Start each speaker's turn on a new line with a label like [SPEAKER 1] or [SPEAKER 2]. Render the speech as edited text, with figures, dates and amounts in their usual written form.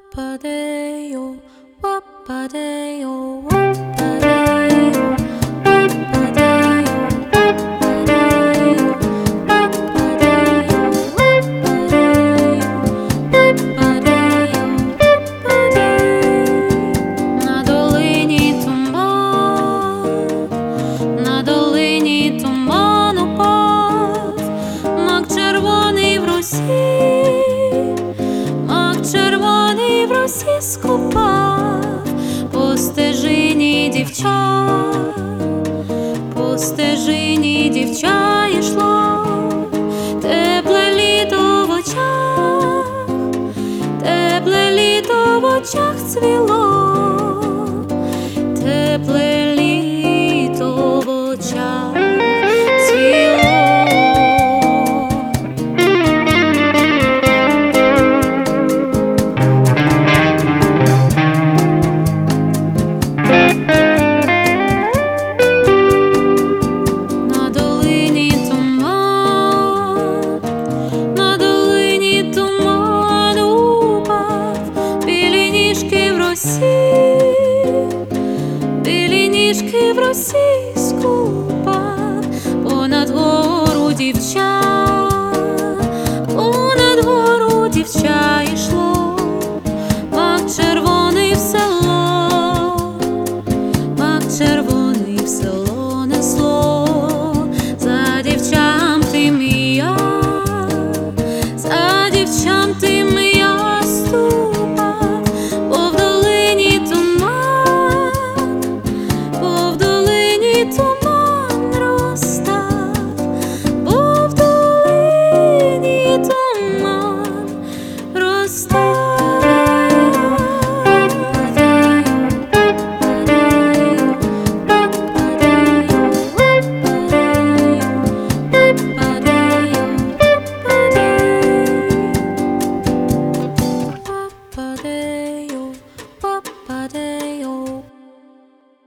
[SPEAKER 1] Wappadeyo, wappadeyo, wappadeyo, wappadeyo, wappadeyo, wappadeyo, wappadeyo. На долині туман упав, мак червоний в росі, мак червоний в росі скупав, по стежині дівча йшло, тепле літо в очах, тепле літо в очах цвіло, тепле літо в очах цвіло. На долині туман упав, білі ніжки в росі скупав, понад гору дівча йшло, мак червоний в село, мак червоний в село несло, за дівчам тим і я, за дівчам тим і я ступав, бо в долині туман розстав, бо в долині туман розстав.